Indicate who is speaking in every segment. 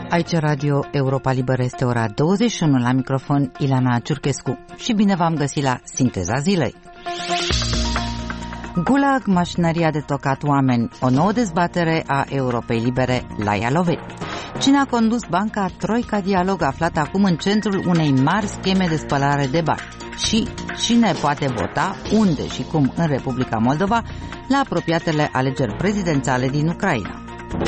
Speaker 1: Aici Radio Europa Liberă, este ora 21, la microfon Ileana Ciurchescu și bine v-am găsit la Sinteza Zilei. Gulag, mașinăria de tocat oameni, o nouă dezbatere a Europei Libere la Ialoveni. Cine a condus banca Troica Dialog, aflată acum în centrul unei mari scheme de spălare de bani? Și cine poate vota, unde și cum în Republica Moldova la apropiatele alegeri prezidențiale din Ucraina?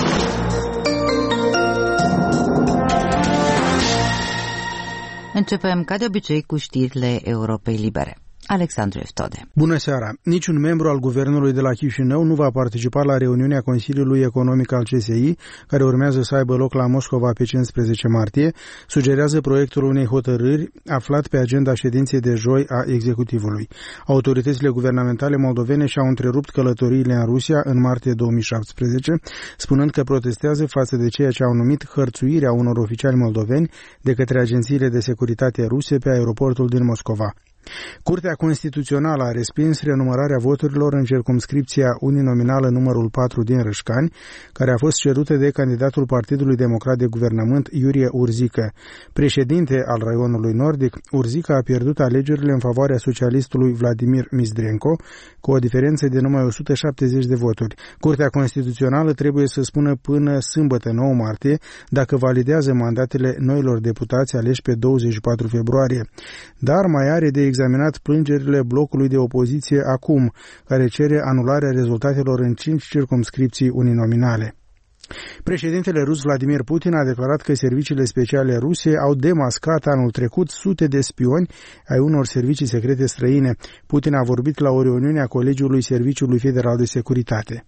Speaker 1: Începem, ca de obicei, cu știrile Europei Libere. Alexandru Eftode.
Speaker 2: Bună seara! Niciun membru al guvernului de la Chișinău nu va participa la reuniunea Consiliului Economic al CSI, care urmează să aibă loc la Moscova pe 15 martie, sugerează proiectul unei hotărâri aflat pe agenda ședinței de joi a executivului. Autoritățile guvernamentale moldovene și-au întrerupt călătoriile în Rusia în martie 2017, spunând că protestează față de ceea ce au numit hărțuirea unor oficiali moldoveni de către agențiile de securitate ruse pe aeroportul din Moscova. Curtea Constituțională a respins renumărarea voturilor în circumscripția uninominală numărul 4 din Râșcani, care a fost cerută de candidatul Partidului Democrat de Guvernământ, Iurie Urzică. Președinte al raionului nordic, Urzică a pierdut alegerile în favoarea socialistului Vladimir Mizdrenko, cu o diferență de numai 170 de voturi. Curtea Constituțională trebuie să spună până sâmbătă 9 martie dacă validează mandatele noilor deputați aleși pe 24 februarie. Dar mai are de examinat plângerile blocului de opoziție acum, care cere anularea rezultatelor în 5 circumscripții uninominale. Președintele rus Vladimir Putin a declarat că serviciile speciale ruse au demascat anul trecut sute de spioni ai unor servicii secrete străine. Putin a vorbit la o reuniune a Colegiului Serviciului Federal de Securitate.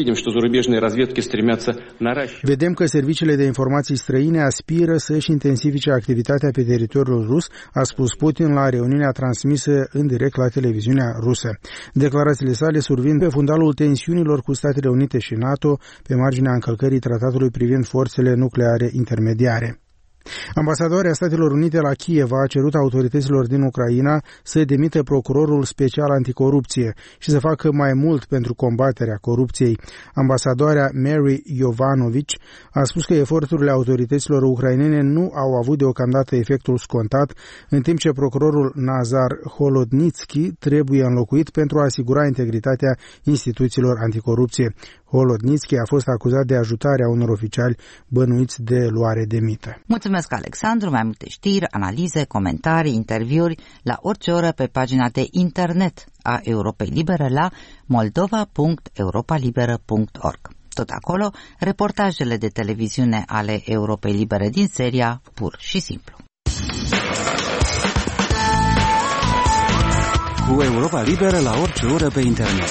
Speaker 2: Vedem că serviciile de informații străine aspiră să-și intensifice activitatea pe teritoriul rus, a spus Putin la reuniunea transmisă în direct la televiziunea rusă. Declarațiile sale survin pe fundalul tensiunilor cu Statele Unite și NATO pe marginea încălcării tratatului privind forțele nucleare intermediare. Ambasadoarea Statelor Unite la Kiev a cerut autorităților din Ucraina să demită procurorul special anticorupție și să facă mai mult pentru combaterea corupției. Ambasadoarea Mary Yovanovich a spus că eforturile autorităților ucrainene nu au avut deocamdată efectul scontat, în timp ce procurorul Nazar Holodnitsky trebuie înlocuit pentru a asigura integritatea instituțiilor anticorupție. Holodnitsky a fost acuzat de ajutarea unor oficiali bănuiți de luare de mită.
Speaker 1: Mulțumesc, Alexandru. Mai multe știri, analize, comentarii, interviuri la orice oră pe pagina de internet a Europei Libere la moldova.europalibera.org. Tot acolo, reportajele de televiziune ale Europei Libere din seria Pur și Simplu.
Speaker 3: Cu Europa Liberă la orice oră pe internet.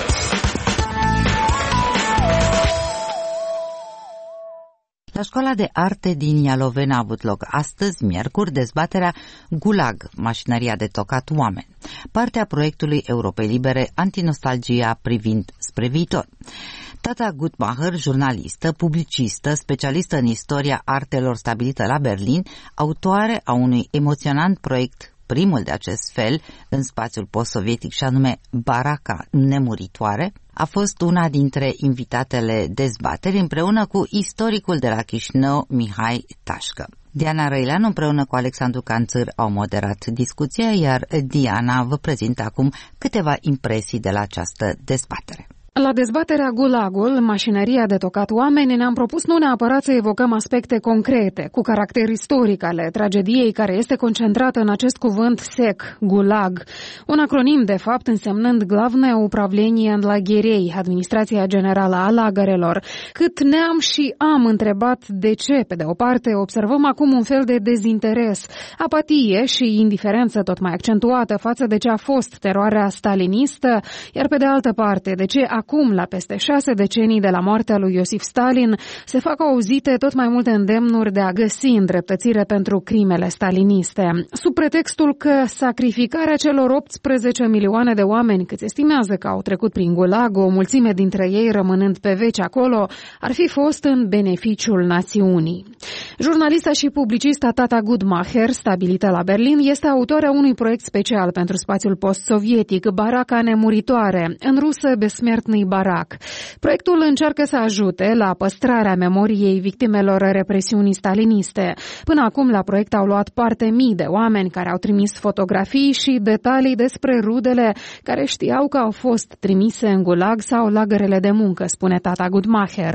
Speaker 1: La Școala de Arte din Ialoveni a avut loc astăzi, miercuri, dezbaterea Gulag, mașinăria de tocat oameni, partea proiectului Europei Libere Antinostalgia privind spre viitor. Tata Gutmacher, jurnalistă, publicistă, specialistă în istoria artelor stabilită la Berlin, autoare a unui emoționant proiect, primul de acest fel în spațiul post-sovietic, și anume Baraca nemuritoare, a fost una dintre invitatele dezbateri împreună cu istoricul de la Chișinău, Mihai Tașcă. Diana Răileanu împreună cu Alexandru Canțăr au moderat discuția, iar Diana vă prezintă acum câteva impresii de la această dezbatere.
Speaker 4: La dezbaterea Gulagul, mașinăria de tocat oameni, ne-am propus nu neapărat să evocăm aspecte concrete, cu caracter istoric ale tragediei care este concentrată în acest cuvânt sec, Gulag, un acronim de fapt însemnând Glavное управление лагерей, Administrația Generală a Lagărelor. Cât ne-am și am întrebat de ce, pe de o parte, observăm acum un fel de dezinteres, apatie și indiferență tot mai accentuată față de ce a fost teroarea stalinistă, iar pe de altă parte, de ce acum, la peste 6 decenii de la moartea lui Iosif Stalin, se fac auzite tot mai multe îndemnuri de a găsi îndreptățire pentru crimele staliniste. Sub pretextul că sacrificarea celor 18 milioane de oameni, câți estimează că au trecut prin Gulag, o mulțime dintre ei rămânând pe veci acolo, ar fi fost în beneficiul națiunii. Jurnalista și publicista Tata Gutmacher, stabilită la Berlin, este autoarea unui proiect special pentru spațiul post-sovietic, Baraca nemuritoare, în rusă Besmertny doamnei Barak. Proiectul încearcă să ajute la păstrarea memoriei victimelor represiunii staliniste. Până acum la proiect au luat parte mii de oameni care au trimis fotografii și detalii despre rudele care știau că au fost trimise în gulag sau lagărele de muncă, spune Tata Gudmacher.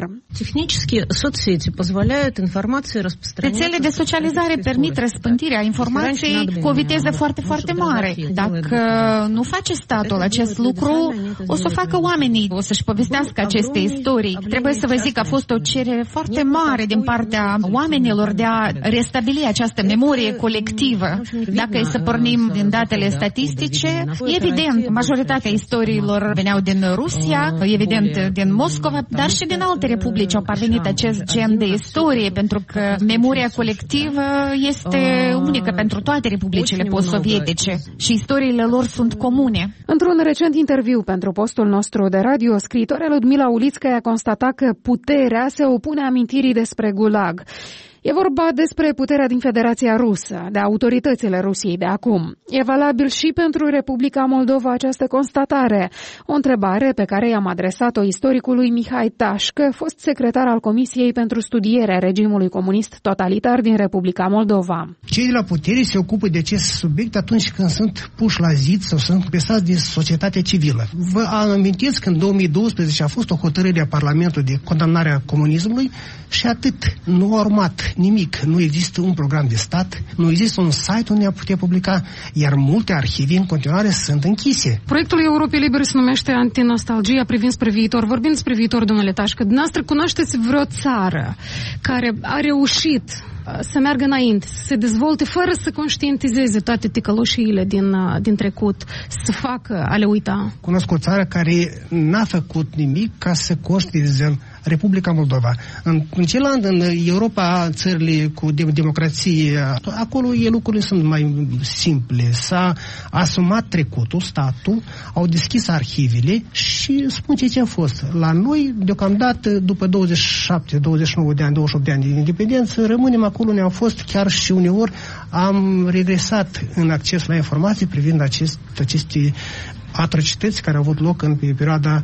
Speaker 5: Rețelele de socializare permit răspândirea informației cu o viteză foarte, foarte mare. Dacă nu face statul acest lucru, o să facă oamenii, o să-și povestească aceste istorii. Trebuie să vă zic că a fost o cerere foarte mare din partea oamenilor de a restabili această memorie colectivă. Dacă e să pornim din datele statistice, evident, majoritatea istoriilor veneau din Rusia, evident din Moscova, dar și din alte republici au parvenit acest gen de istorie, pentru că memoria colectivă este unică pentru toate republicile post-sovietice și istoriile lor sunt comune.
Speaker 4: Într-un recent interviu pentru postul nostru de radio, scriitoarea Ludmila Ulițca a constatat că puterea se opune amintirii despre gulag. E vorba despre puterea din Federația Rusă, de autoritățile Rusiei de acum. E valabil și pentru Republica Moldova această constatare, o întrebare pe care i-am adresat-o istoricului Mihai Tașcă, fost secretar al Comisiei pentru studierea regimului comunist totalitar din Republica Moldova.
Speaker 6: Cei de la putere se ocupă de acest subiect atunci când sunt puși la zid sau sunt pesați de societatea civilă. Vă amintiți că în 2012 a fost o hotărâre a Parlamentului de condamnare a comunismului și atât, nu a urmat nimic. Nu există un program de stat, nu există un site unde a putea publica, iar multe arhive în continuare sunt închise.
Speaker 4: Proiectul Europei Libere se numește Antinostalgia privind spre viitor. Vorbind despre viitor, domnule Tașcă, dumneavoastră cunoașteți vreo țară care a reușit să meargă înainte, să se dezvolte fără să conștientizeze toate ticăloșiile din trecut, să facă a le uita?
Speaker 6: Cunosc o țară care n-a făcut nimic ca să conștientizăm Republica Moldova. În celălalt, în Europa, țările cu democrație, acolo lucrurile sunt mai simple. S-a asumat trecutul, statul, au deschis arhivele și spun ce a fost. La noi, deocamdată, după 27, 29 de ani, 28 de ani de independență, rămânem acolo unde am fost, chiar și uneori am regresat în acces la informații privind aceste atrocități care au avut loc în perioada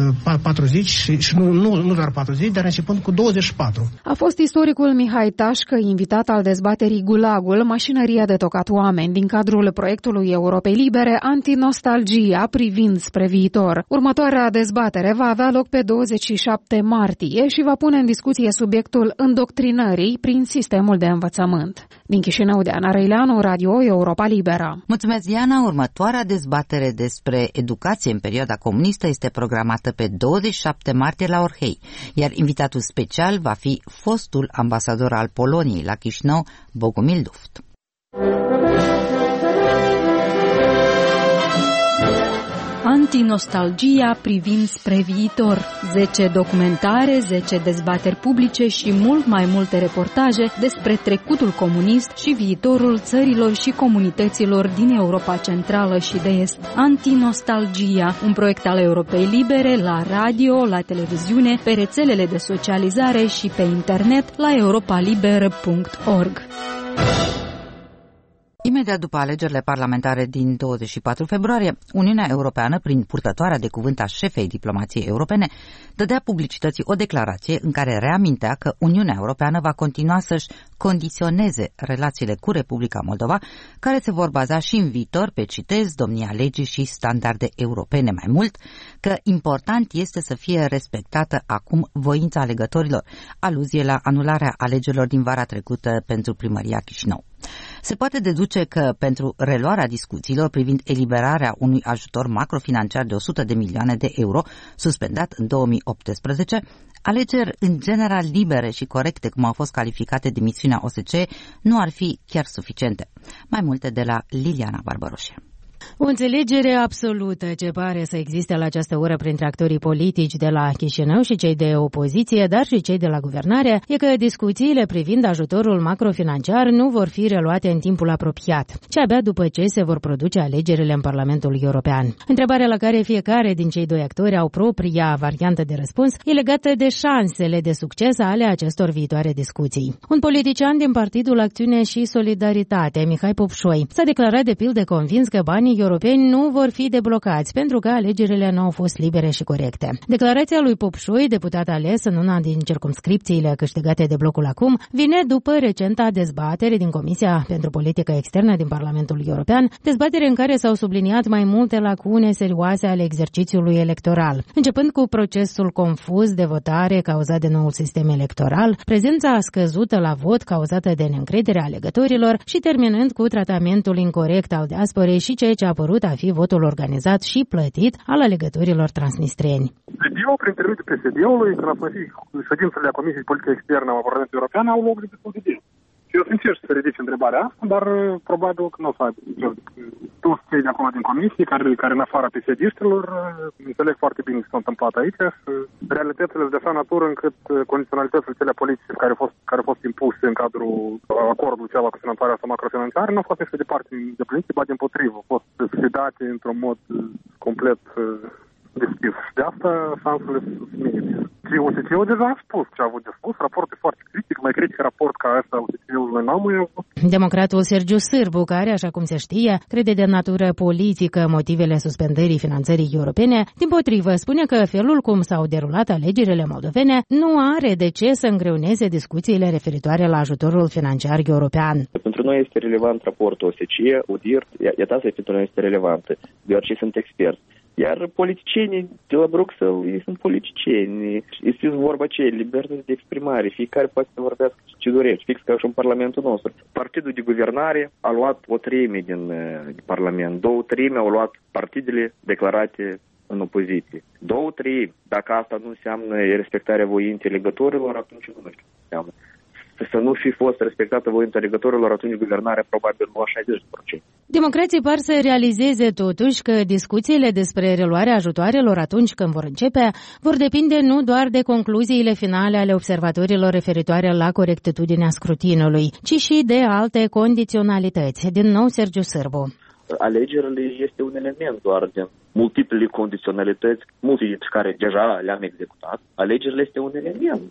Speaker 6: 40 și nu doar 40, dar începând cu 24.
Speaker 4: A fost istoricul Mihai Tașcă, invitat al dezbaterii Gulagul, mașinăria de tocat oameni, din cadrul proiectului Europei Libere, Antinostalgia privind spre viitor. Următoarea dezbatere va avea loc pe 27 martie și va pune în discuție subiectul îndoctrinării prin sistemul de învățământ. Din Chișinău, Diana Răileanu, Radio Europa Liberă.
Speaker 1: Mulțumesc, Diana. Următoarea dezbatere despre educație în perioada comunistă este programată pe 27 martie la Orhei, iar invitatul special va fi fostul ambasador al Poloniei la Chișinău, Bogomil Luft.
Speaker 7: Antinostalgia privind spre viitor. 10 documentare, 10 dezbateri publice și mult mai multe reportaje despre trecutul comunist și viitorul țărilor și comunităților din Europa Centrală și de Est. Antinostalgia, un proiect al Europei Libere la radio, la televiziune, pe rețelele de socializare și pe internet la europaliberă.org.
Speaker 1: Imediat după alegerile parlamentare din 24 februarie, Uniunea Europeană, prin purtătoarea de cuvânt a șefei diplomației europene, dădea publicității o declarație în care reamintea că Uniunea Europeană va continua să-și condiționeze relațiile cu Republica Moldova, care se vor baza și în viitor pe, citez, domnia legii și standarde europene. Mai mult, că important este să fie respectată acum voința alegătorilor, aluzie la anularea alegerilor din vara trecută pentru primăria Chișinău. Se poate deduce că pentru reluarea discuțiilor privind eliberarea unui ajutor macrofinanciar de 100 de milioane de euro, suspendat în 2018, alegeri în general libere și corecte, cum au fost calificate de misiunea OSCE, nu ar fi chiar suficiente. Mai multe de la Liliana Barbaroșe.
Speaker 8: O înțelegere absolută ce pare să existe la această oră printre actorii politici de la Chișinău și cei de opoziție, dar și cei de la guvernare, e că discuțiile privind ajutorul macrofinanciar nu vor fi reluate în timpul apropiat, ci abia după ce se vor produce alegerile în Parlamentul European. Întrebarea la care fiecare din cei doi actori au propria variantă de răspuns e legată de șansele de succes ale acestor viitoare discuții. Un politician din Partidul Acțiune și Solidaritate, Mihai Popșoi, s-a declarat de pildă convins că banii europeni nu vor fi deblocați pentru că alegerile nu au fost libere și corecte. Declarația lui Popșoi, deputat ales în una din circumscripțiile câștigate de blocul acum, vine după recenta dezbatere din Comisia pentru Politică Externă din Parlamentul European, dezbatere în care s-au subliniat mai multe lacune serioase ale exercițiului electoral. Începând cu procesul confuz de votare cauzat de noul sistem electoral, prezența scăzută la vot cauzată de neîncrederea alegătorilor și terminând cu tratamentul incorect al diasporei și ceea ce a părut a fi votul organizat și plătit al alegătorilor transnistreni.
Speaker 9: PSD-ul, prin intermediul PSD-ului, când a sfârșit ședințele Comisiei de Politică Externă a Parlamentului European, au loc destul de bine. Eu sunt încerc să ridice întrebarea asta, dar probabil că nu o să aibă. Toți cei de acolo din comisie, care în afara PSD-istilor, înțeleg foarte bine ce s-a întâmplat aici și realitățile de așa natură încât condiționalitățile cele politice care au fost impuse în cadrul acordului ceva cu finanțarea asta macrofinanciară nu au fost nici de departe îndeplinite, ba dimpotrivă, au fost sfidate într-un mod complet deschis. De asta șansele sunt minime. OSCE-ul deja a spus ce a avut de spus, raportul e foarte critic, mai critic raport ca ăsta OSCE-ului n-am mai avut.
Speaker 8: Democratul Sergiu Sârbu, care, așa cum se știe, crede de natură politică motivele suspendării finanțării europene, dimpotrivă spune că felul cum s-au derulat alegerile moldovene nu are de ce să îngreuneze discuțiile referitoare la ajutorul financiar european.
Speaker 10: Pentru noi este relevant raportul OSCE, UDIR, iată asta pentru noi este relevantă, deoarece sunt experți. Iar politicienii de la Bruxelles, ei sunt politicieni. Este vorba ce? Libertate de exprimare. Fiecare poate să vorbească ce dorește, fix ca și în Parlamentul nostru. Partidul de guvernare a luat 1/3 din Parlament. 2/3 au luat partidele declarate în opoziție. 2/3. Dacă asta nu înseamnă respectarea voinței alegătorilor, atunci nu știu ce înseamnă. Să nu fi fost respectată voința alegătorilor, atunci guvernarea probabil lua 60%.
Speaker 8: Democrații par să realizeze totuși că discuțiile despre reluarea ajutoarelor atunci când vor începe vor depinde nu doar de concluziile finale ale observatorilor referitoare la corectitudinea scrutinului, ci și de alte condiționalități. Din nou, Sergiu Sârbu.
Speaker 10: Alegerile este un element doar de multiple condiționalități, multe care deja le-am executat. Alegerile este un element.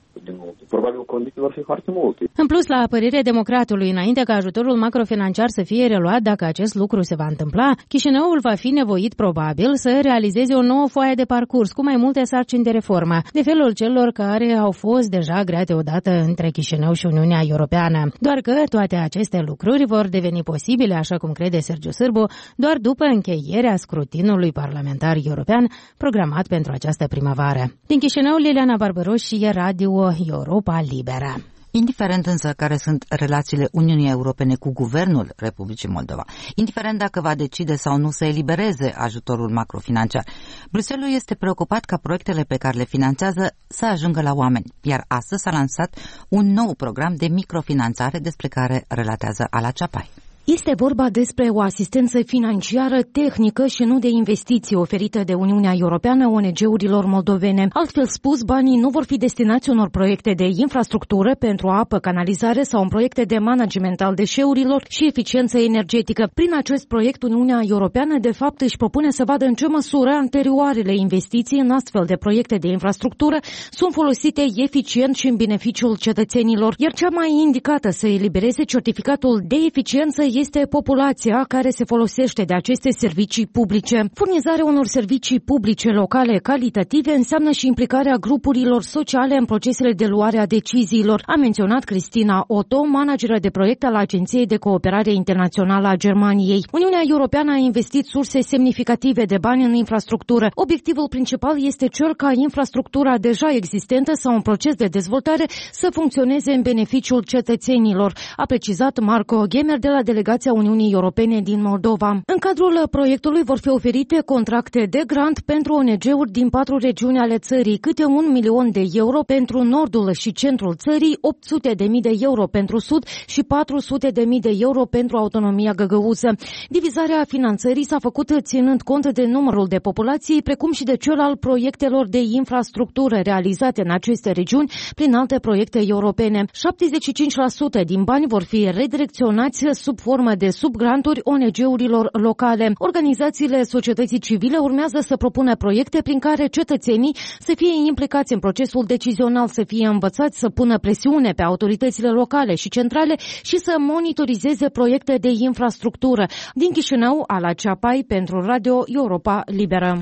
Speaker 10: Probabil condiții vor fi foarte multe.
Speaker 8: În plus, la părerea democratului, înainte ca ajutorul macrofinanciar să fie reluat, dacă acest lucru se va întâmpla, Chișinăul va fi nevoit probabil să realizeze o nouă foaie de parcurs cu mai multe sarcini de reformă, de felul celor care au fost deja create odată între Chișinău și Uniunea Europeană. Doar că toate aceste lucruri vor deveni posibile, așa cum crede Sergiu Sârbu, doar după încheierea scrutinului parlamentar european programat pentru această primăvară. Din Chișinău, Liliana Barbaroși, Radio Europa Liberă.
Speaker 1: Indiferent însă care sunt relațiile Uniunii Europene cu Guvernul Republicii Moldova, indiferent dacă va decide sau nu să elibereze ajutorul macrofinanciar, Bruxelles este preocupat ca proiectele pe care le finanțează să ajungă la oameni, iar astăzi s-a lansat un nou program de microfinanțare despre care relatează Ala Ceapai.
Speaker 11: Este vorba despre o asistență financiară, tehnică și nu de investiții oferită de Uniunea Europeană ONG-urilor moldovene. Altfel spus, banii nu vor fi destinați unor proiecte de infrastructură pentru apă, canalizare sau în proiecte de management al deșeurilor și eficiență energetică. Prin acest proiect, Uniunea Europeană de fapt își propune să vadă în ce măsură anterioarele investiții în astfel de proiecte de infrastructură sunt folosite eficient și în beneficiul cetățenilor, iar cea mai indicată să elibereze certificatul de eficiență este populația care se folosește de aceste servicii publice. Furnizarea unor servicii publice locale calitative înseamnă și implicarea grupurilor sociale în procesele de luare a deciziilor, a menționat Cristina Otto, manageră de proiect al Agenției de Cooperare Internațională a Germaniei. Uniunea Europeană a investit surse semnificative de bani în infrastructură. Obiectivul principal este cel ca infrastructura deja existentă sau în proces de dezvoltare să funcționeze în beneficiul cetățenilor, a precizat Marco Gemer de la Delegația Uniunii Europene din Moldova. În cadrul proiectului vor fi oferite contracte de grant pentru ONG-uri din 4 regiuni ale țării, câte 1 milion de euro pentru nordul și centrul țării, 800.000 de euro pentru sud și 400.000 de euro pentru autonomia găgăuză. Divizarea finanțării s-a făcut ținând cont de numărul de populații, precum și de cel al proiectelor de infrastructură realizate în aceste regiuni prin alte proiecte europene. 75% din bani vor fi redirecționați sub formă formă de subgranturi ONG-urilor locale. Organizațiile societății civile urmează să propună proiecte prin care cetățenii să fie implicați în procesul decizional, să fie învățați să pună presiune pe autoritățile locale și centrale și să monitorizeze proiecte de infrastructură. Din Chișinău, Ala Ceapai pentru Radio Europa Liberă.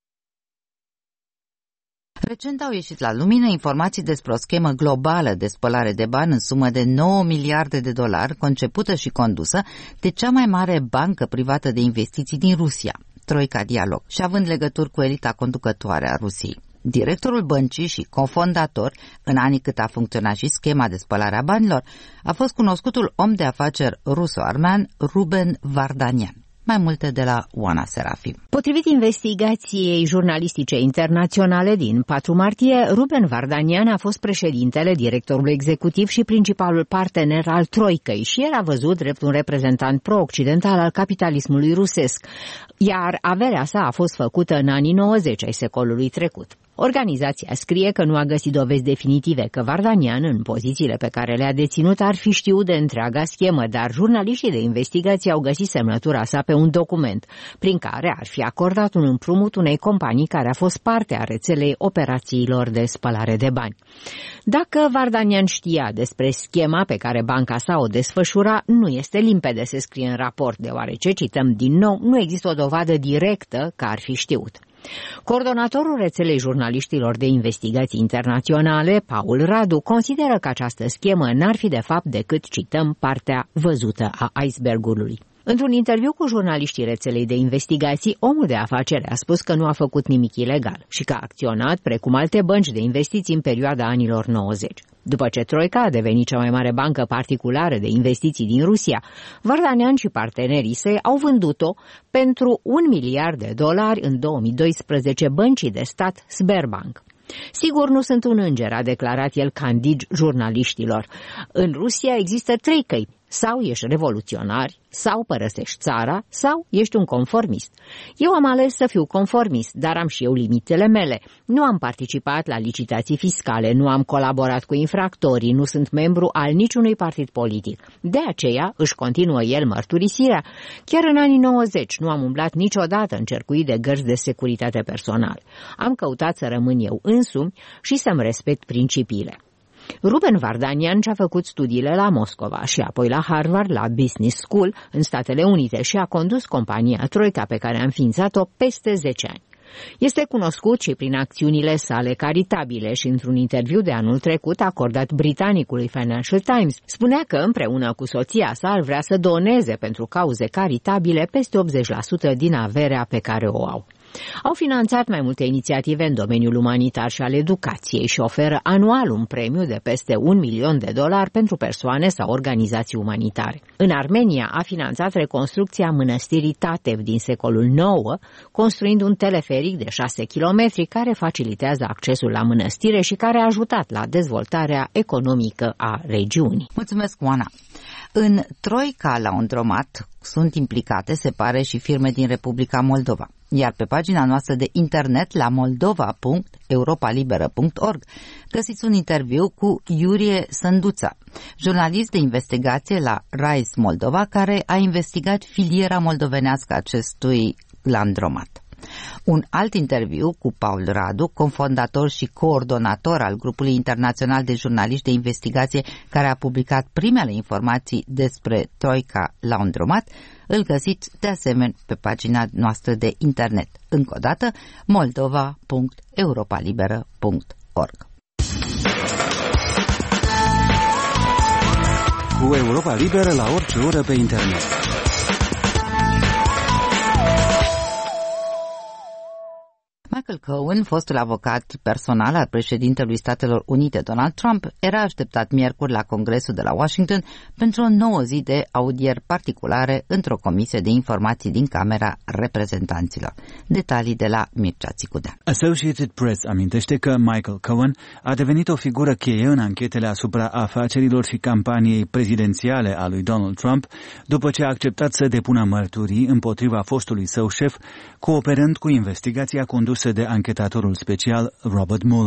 Speaker 1: Recent au ieșit la lumină informații despre o schemă globală de spălare de bani în sumă de 9 miliarde de dolari, concepută și condusă de cea mai mare bancă privată de investiții din Rusia, Troika Dialog, și având legături cu elita conducătoare a Rusiei. Directorul băncii și cofondator, în anii cât a funcționat și schema de spălare a banilor, a fost cunoscutul om de afaceri ruso-armean Ruben Vardanian. Mai multe de la Oana Serafim.
Speaker 12: Potrivit investigației jurnalistice internaționale din 4 martie, Ruben Vardanian a fost președintele, directorul executiv și principalul partener al Troicăi și el a văzut drept un reprezentant pro-occidental al capitalismului rusesc, iar averea sa a fost făcută în anii 90 ai secolului trecut. Organizația scrie că nu a găsit dovezi definitive că Vardanian, în pozițiile pe care le-a deținut, ar fi știut de întreaga schemă, dar jurnaliștii de investigație au găsit semnătura sa pe un document, prin care ar fi acordat un împrumut unei companii care a fost parte a rețelei operațiilor de spălare de bani. Dacă Vardanian știa despre schema pe care banca sa o desfășura, nu este limpede, se scrie în raport, deoarece, cităm din nou, nu există o dovadă directă că ar fi știut. Coordonatorul rețelei jurnaliștilor de investigații internaționale, Paul Radu, consideră că această schemă n-ar fi de fapt decât, cităm, partea văzută a icebergului. Într-un interviu cu jurnaliștii rețelei de investigații, omul de afaceri a spus că nu a făcut nimic ilegal și că a acționat precum alte bănci de investiții în perioada anilor 90. După ce Troika a devenit cea mai mare bancă particulară de investiții din Rusia, Vardanian și partenerii săi au vândut-o pentru $1 miliard în 2012 băncii de stat Sberbank. Sigur, nu sunt un înger, a declarat el candid jurnaliștilor. În Rusia există 3 căi. Sau ești revoluționar, sau părăsești țara, sau ești un conformist. Eu am ales să fiu conformist, dar am și eu limitele mele. Nu am participat la licitații fiscale, nu am colaborat cu infractorii, nu sunt membru al niciunui partid politic. De aceea își continuă el mărturisirea. Chiar în anii 90 nu am umblat niciodată încercuit de gărzi de securitate personal. Am căutat să rămân eu însumi și să-mi respect principiile. Ruben Vardanian și-a făcut studiile la Moscova și apoi la Harvard, la Business School, în Statele Unite, și a condus compania Troika pe care a înființat-o peste 10 ani. Este cunoscut și prin acțiunile sale caritabile și într-un interviu de anul trecut acordat britanicului Financial Times, spunea că împreună cu soția sa ar vrea să doneze pentru cauze caritabile peste 80% din averea pe care o au. Au finanțat mai multe inițiative în domeniul umanitar și al educației și oferă anual un premiu de peste $1 milion pentru persoane sau organizații umanitare. În Armenia a finanțat reconstrucția mănăstirii Tatev din secolul IX, construind un teleferic de 6 km care facilitează accesul la mănăstire și care a ajutat la dezvoltarea economică a regiunii.
Speaker 1: Mulțumesc, Oana! În Troika Laundromat sunt implicate, se pare, și firme din Republica Moldova. Iar pe pagina noastră de internet, la moldova.europalibera.org, găsiți un interviu cu Iurie Sânduța, jurnalist de investigație la RISE Moldova, care a investigat filiera moldovenească acestui landromat. Un alt interviu cu Paul Radu, cofondator și coordonator al grupului internațional de jurnaliști de investigație care a publicat primele informații despre Troika Laundromat, îl găsiți de asemenea pe pagina noastră de internet. Încă o dată, moldova.europalibera.org.
Speaker 3: Cu Europa Liberă la orice oră pe internet.
Speaker 1: Michael Cohen, fostul avocat personal al președintelui Statelor Unite Donald Trump, era așteptat miercuri la Congresul de la Washington pentru o nouă zi de audieri particulare într-o comisie de informații din Camera Reprezentanților. Detalii de la Mircea Țicudea.
Speaker 13: Associated Press amintește că Michael Cohen a devenit o figură cheie în anchetele asupra afacerilor și campaniei prezidențiale a lui Donald Trump, după ce a acceptat să depună mărturii împotriva fostului său șef, cooperând cu investigația condusă de anchetatorul special Robert Mueller.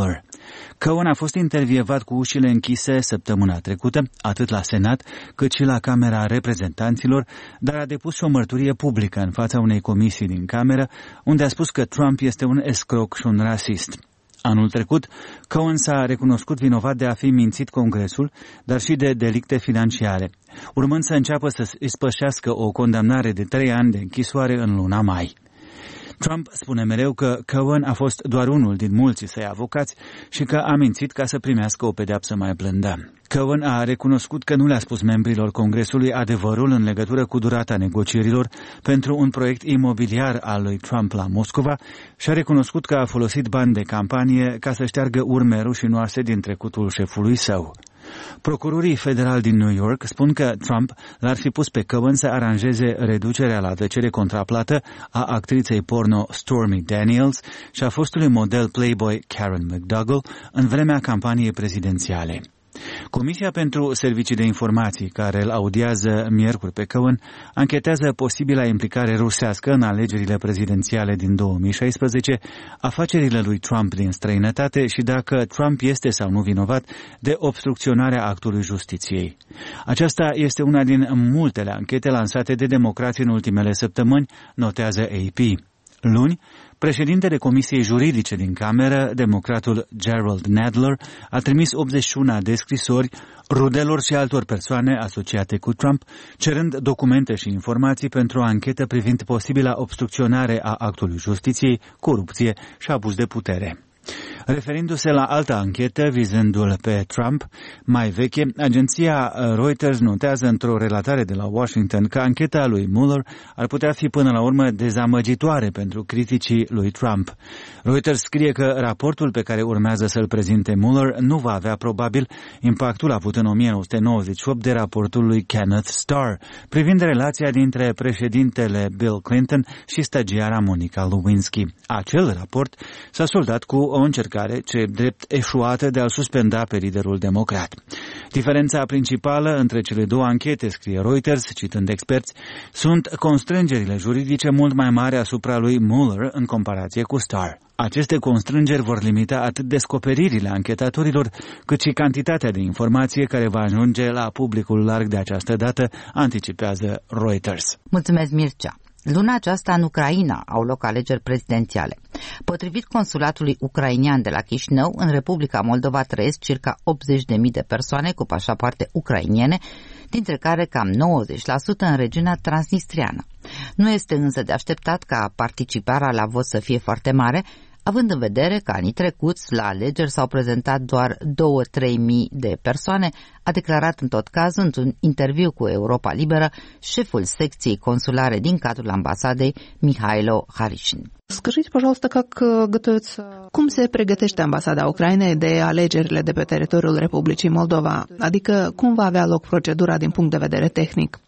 Speaker 13: Cohen a fost intervievat cu ușile închise săptămâna trecută, atât la Senat, cât și la Camera Reprezentanților, dar a depus și o mărturie publică în fața unei comisii din Cameră, unde a spus că Trump este un escroc și un rasist. Anul trecut, Cohen s-a recunoscut vinovat de a fi mințit Congresul, dar și de delicte financiare, urmând să înceapă să ispășească o condamnare de 3 ani de închisoare în luna mai. Trump spune mereu că Cohen a fost doar unul din mulți săi avocați și că a mințit ca să primească o pedeapsă mai blândă. Cohen a recunoscut că nu le-a spus membrilor Congresului adevărul în legătură cu durata negocierilor pentru un proiect imobiliar al lui Trump la Moscova și a recunoscut că a folosit bani de campanie ca să șteargă urme rușinoase din trecutul șefului său. Procurorii federali din New York spun că Trump l-ar fi pus pe Cohen să aranjeze reducerea la tăcere contraplată a actriței porno Stormy Daniels și a fostului model Playboy Karen McDougal în vremea campaniei prezidențiale. Comisia pentru Servicii de Informații, care îl audiază miercuri pe Cohen, anchetează posibila implicare rusească în alegerile prezidențiale din 2016, afacerile lui Trump din străinătate și dacă Trump este sau nu vinovat de obstrucționarea actului justiției. Aceasta este una din multele anchete lansate de democrații în ultimele săptămâni, notează AP. Luni, președintele Comisiei Juridice din Cameră, democratul Gerald Nadler, a trimis 81 de scrisori rudelor și altor persoane asociate cu Trump, cerând documente și informații pentru o anchetă privind posibila obstrucționare a actului justiției, corupție și abuz de putere. Referindu-se la altă anchetă vizându-l pe Trump, mai veche, agenția Reuters notează într-o relatare de la Washington că ancheta lui Mueller ar putea fi până la urmă dezamăgitoare pentru criticii lui Trump. Reuters scrie că raportul pe care urmează să-l prezinte Mueller nu va avea probabil impactul avut în 1998 de raportul lui Kenneth Starr, privind relația dintre președintele Bill Clinton și stagiara Monica Lewinsky. Acel raport s-a soldat cu o încercare ce drept eșuată de a-l suspenda pe liderul democrat. Diferența principală între cele două anchete, scrie Reuters, citând experți, sunt constrângerile juridice mult mai mari asupra lui Mueller în comparație cu Starr. Aceste constrângeri vor limita atât descoperirile anchetatorilor, cât și cantitatea de informație care va ajunge la publicul larg de această dată, anticipează Reuters.
Speaker 1: Mulțumesc, Mircea. Luna aceasta în Ucraina au loc alegeri prezidențiale. Potrivit consulatului ucrainian de la Chișinău, în Republica Moldova trăiesc circa 80.000 de persoane cu pașapoarte ucrainiene, dintre care cam 90% în regiunea transnistriană. Nu este însă de așteptat ca participarea la vot să fie foarte mare, având în vedere că anii trecuți la alegeri s-au prezentat doar 2-3 mii de persoane, a declarat în tot cazul într-un interviu cu Europa Liberă șeful secției consulare din cadrul ambasadei Mihailo Harishin.
Speaker 14: Скажите, пожалуйста, cum se pregătește ambasada Ucrainei de alegerile de pe teritoriul Republicii Moldova? Adică cum va avea loc procedura din punct de vedere tehnic?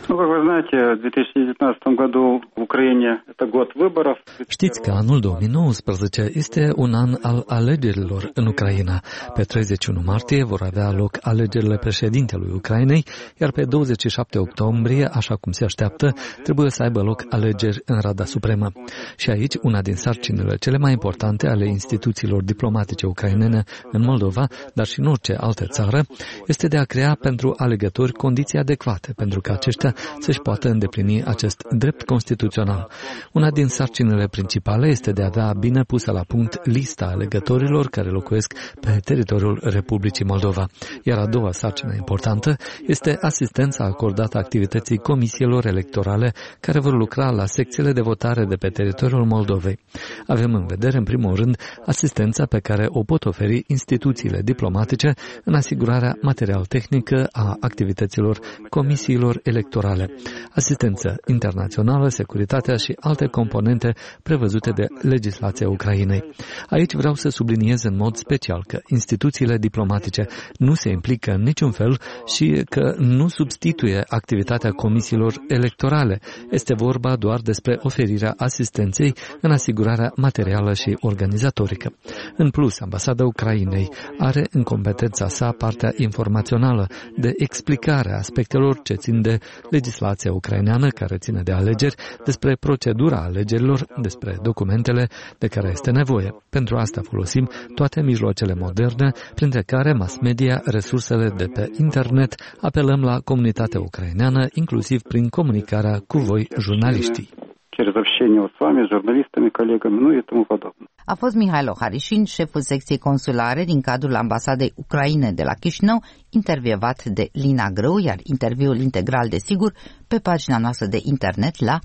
Speaker 15: Știți că anul 2019 este un an al alegerilor în Ucraina. Pe 31 martie vor avea loc alegerile președintelui Ucrainei, iar pe 27 octombrie, așa cum se așteaptă, trebuie să aibă loc alegeri în Rada Supremă. Și aici, una din sarcinile cele mai importante ale instituțiilor diplomatice ucrainene în Moldova, dar și în orice altă țară, este de a crea pentru alegători condiții adecvate pentru ca aceștia să-și poată îndeplini acest drept constituțional. Una din sarcinile principale este de a avea bine pusă la punct lista alegătorilor care locuiesc pe teritoriul Republicii Moldova. Iar a doua sarcină importantă este asistența acordată activității comisiilor electorale care vor lucra la secțiile de votare de pe teritoriul Moldovei. Avem în vedere, în primul rând, asistența pe care o pot oferi instituțiile diplomatice în asigurarea material-tehnică a activităților comisiilor electorale, asistență internațională, securitatea și alte componente prevăzute de legislația Ucrainei. Aici vreau să subliniez în mod special că instituțiile diplomatice nu se implică în niciun fel și că nu substituie activitatea comisiilor electorale. Este vorba doar despre oferirea asistenței în asigurarea materială și organizatorică. În plus, ambasada Ucrainei are în competența sa partea informațională de explicare a aspectelor ce țin de legislația ucraineană care ține de alegeri, despre procedura alegerilor, despre documentele de care este nevoie. Pentru asta folosim toate mijloacele moderne, printre care mass media, resursele de pe internet, apelăm la comunitatea ucraineană, inclusiv prin comunicarea cu voi, jurnaliștii.
Speaker 1: A fost Mihailo Harișin, șeful secției consulare din cadrul ambasadei Ucrainei de la Chișinău, intervievat de Lina Grâu, iar interviul integral, desigur, pe pagina noastră de internet la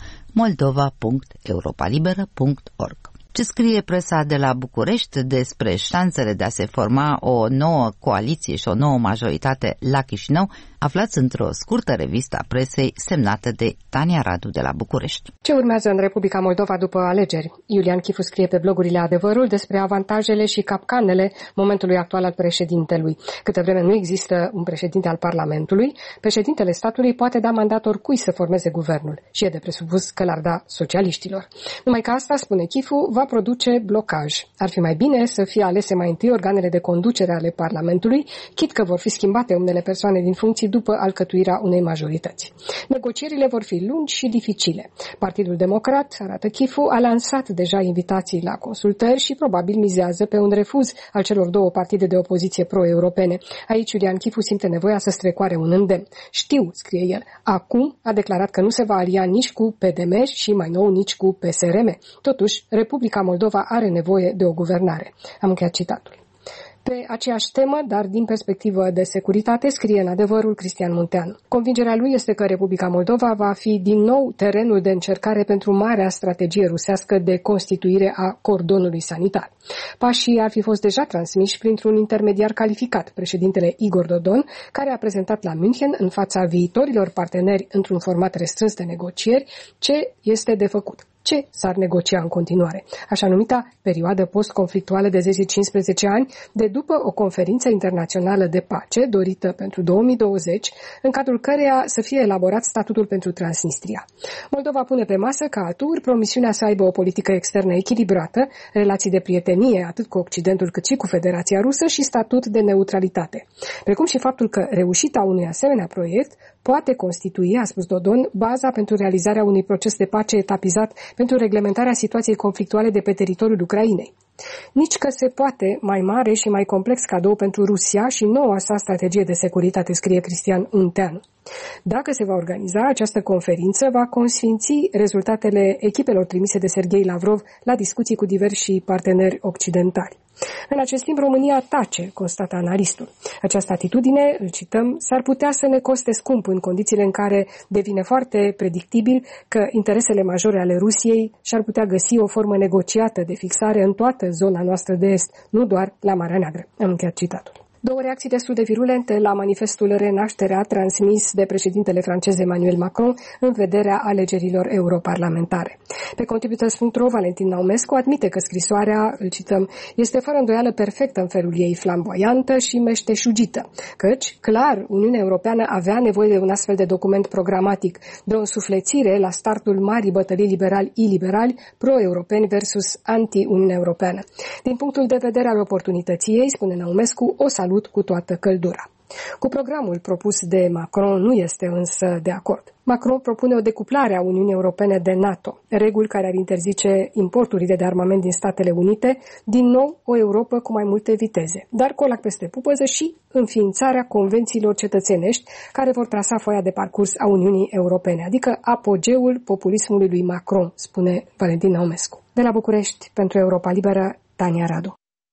Speaker 1: moldova.europalibera.org. Ce scrie presa de la București despre șansele de a se forma o nouă coaliție și o nouă majoritate la Chișinău, aflați într-o scurtă revistă a presei semnată de Tania Radu de la București.
Speaker 16: Ce urmează în Republica Moldova după alegeri? Iulian Chifu scrie pe blogurile Adevărul despre avantajele și capcanele momentului actual al președintelui. Câte vreme nu există un președinte al Parlamentului, președintele statului poate da mandat oricui să formeze guvernul și e de presupus că l-ar da socialiștilor. Numai că asta, spune Chifu, va produce blocaj. Ar fi mai bine să fie alese mai întâi organele de conducere ale Parlamentului, chit că vor fi schimbate unele persoane din funcții după alcătuirea unei majorități. Negocierile vor fi lungi și dificile. Partidul Democrat, arată Chifu, a lansat deja invitații la consultări și probabil mizează pe un refuz al celor două partide de opoziție pro-europene. Aici Iulian Chifu simte nevoia să strecoare un îndemn. Știu, scrie el, acum a declarat că nu se va alia nici cu PDM și mai nou nici cu PSRM. Totuși, Republica Moldova are nevoie de o guvernare. Am încheiat citatul. Pe aceeași temă, dar din perspectivă de securitate, scrie în Adevărul Cristian Munteanu. Convingerea lui este că Republica Moldova va fi din nou terenul de încercare pentru marea strategie rusească de constituire a cordonului sanitar. Pașii ar fi fost deja transmiși printr-un intermediar calificat, președintele Igor Dodon, care a prezentat la München în fața viitorilor parteneri într-un format restrâns de negocieri ce este de făcut. Ce s-ar negocia în continuare? Așa numita perioadă post-conflictuală de 10-15 ani, de după o conferință internațională de pace dorită pentru 2020, în cadrul căreia să fie elaborat statutul pentru Transnistria. Moldova pune pe masă ca aturi promisiunea să aibă o politică externă echilibrată, relații de prietenie atât cu Occidentul cât și cu Federația Rusă și statut de neutralitate. Precum și faptul că reușita unui asemenea proiect poate constitui, a spus Dodon, baza pentru realizarea unui proces de pace etapizat pentru reglementarea situației conflictuale de pe teritoriul Ucrainei. Nici că se poate mai mare și mai complex cadou pentru Rusia și noua sa strategie de securitate, scrie Cristian Munteanu. Dacă se va organiza, această conferință va consfinți rezultatele echipelor trimise de Serghei Lavrov la discuții cu diversi parteneri occidentali. În acest timp, România tace, constată analistul. Această atitudine, îl cităm, s-ar putea să ne coste scump în condițiile în care devine foarte predictibil că interesele majore ale Rusiei și-ar putea găsi o formă negociată de fixare în toată zona noastră de est, nu doar la Marea Neagră. Am încheiat citatul. Două reacții destul de virulente la manifestul Renașterea transmis de președintele francez Emmanuel Macron în vederea alegerilor europarlamentare. Pe Contributors.ro, Valentin Naumescu admite că scrisoarea, îl cităm, este fără îndoială perfectă în felul ei flamboiantă și meșteșugită, căci, clar, Uniunea Europeană avea nevoie de un astfel de document programatic, de o însuflețire la startul marii bătălii liberali-iliberali, pro-europeni versus anti-Uniunea Europeană. Din punctul de vedere al oportunității ei, spune Naumescu, o salut cu toată căldura. Cu programul propus de Macron nu este însă de acord. Macron propune o decuplare a Uniunii Europene de NATO, reguli care ar interzice importurile de armament din Statele Unite, din nou o Europă cu mai multe viteze, dar colac peste pupăză și înființarea convențiilor cetățenești care vor trasa foaia de parcurs a Uniunii Europene, adică apogeul populismului lui Macron, spune Valentin Naumescu. De la București, pentru Europa Liberă, Tania Radu.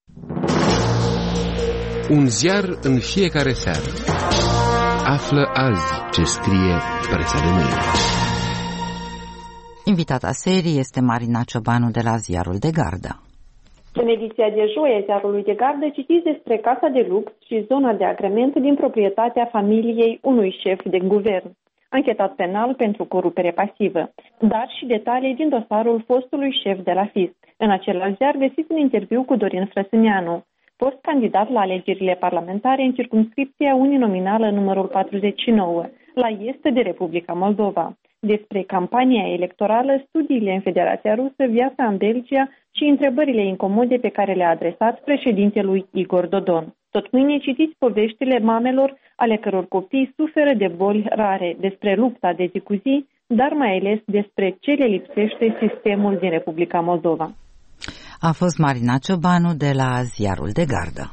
Speaker 17: Un ziar în fiecare seară. Află azi ce scrie presa de mâine.
Speaker 1: Invitata serii este Marina Ciobanu de la Ziarul de Gardă.
Speaker 18: În ediția de joi a Ziarului de Gardă citiți despre casa de lux și zona de agrement din proprietatea familiei unui șef de guvern, anchetat penal pentru corupere pasivă, dar și detalii din dosarul fostului șef de la fisc. În același ziar găsiți un interviu cu Dorin Frăsâneanu, fost candidat la alegerile parlamentare în circumscripția uninominală numărul 49, la est de Republica Moldova, despre campania electorală, studiile în Federația Rusă, viața în Belgia și întrebările incomode pe care le-a adresat președintelui Igor Dodon. Tot mâine citiți poveștile mamelor ale căror copii suferă de boli rare, despre lupta de zi cu zi, dar mai ales despre ce le lipsește sistemul din Republica Moldova.
Speaker 1: A fost Marina Ciobanu de la Ziarul de Gardă.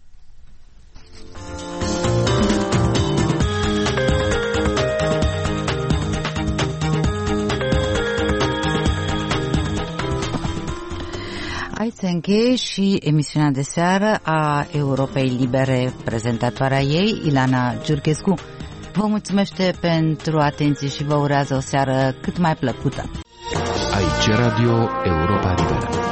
Speaker 1: Aici se încheie și emisiunea de seară a Europei Libere. Prezentatoarea ei, Ilana Giurchescu, vă mulțumește pentru atenție și vă urează o seară cât mai plăcută.
Speaker 17: Aici Radio Europa Liberă.